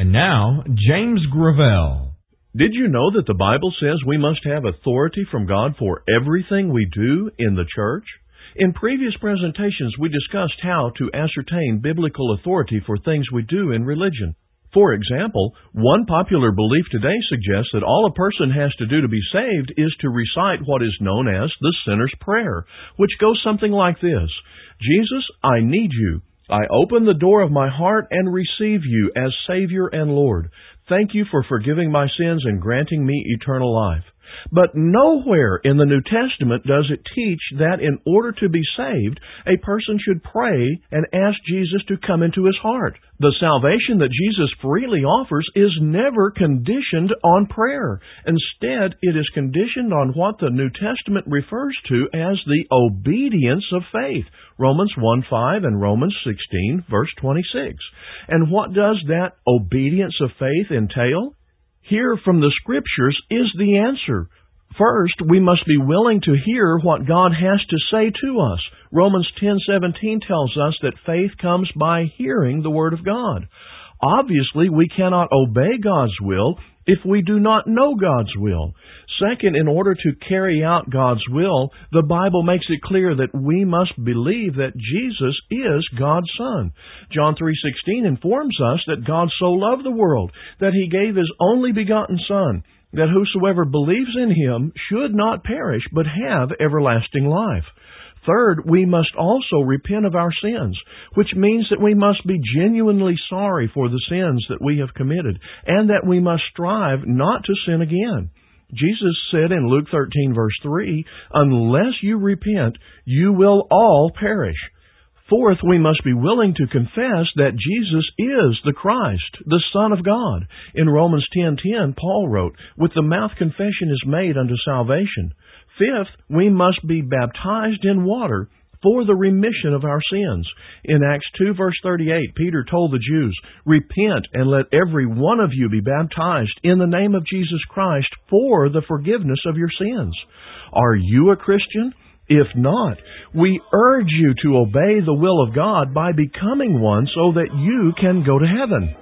And now, James Gravel. Did you know that the Bible says we must have authority from God for everything we do in the church? In previous presentations, we discussed how to ascertain biblical authority for things we do in religion. For example, one popular belief today suggests that all a person has to do to be saved is to recite what is known as the sinner's prayer, which goes something like this: Jesus, I need you. I open the door of my heart and receive you as Savior and Lord. Thank you for forgiving my sins and granting me eternal life. But nowhere in the New Testament does it teach that in order to be saved, a person should pray and ask Jesus to come into his heart. The salvation that Jesus freely offers is never conditioned on prayer. Instead, it is conditioned on what the New Testament refers to as the obedience of faith. Romans 1:5 and Romans 16, verse 26. And what does that obedience of faith entail? Here from the Scriptures is the answer. First, we must be willing to hear what God has to say to us. Romans 10:17 tells us that faith comes by hearing the Word of God. Obviously, we cannot obey God's will if we do not know God's will. Second, in order to carry out God's will, the Bible makes it clear that we must believe that Jesus is God's Son. John 3:16 informs us that God so loved the world that He gave His only begotten Son, that whosoever believes in Him should not perish but have everlasting life. Third, we must also repent of our sins, which means that we must be genuinely sorry for the sins that we have committed, and that we must strive not to sin again. Jesus said in Luke 13, verse 3, "Unless you repent, you will all perish." Fourth, we must be willing to confess that Jesus is the Christ, the Son of God. In Romans 10:10, Paul wrote, "With the mouth confession is made unto salvation." Fifth, we must be baptized in water for the remission of our sins. In Acts 2, verse 38, Peter told the Jews, "Repent and let every one of you be baptized in the name of Jesus Christ for the forgiveness of your sins." Are you a Christian? If not, we urge you to obey the will of God by becoming one so that you can go to heaven.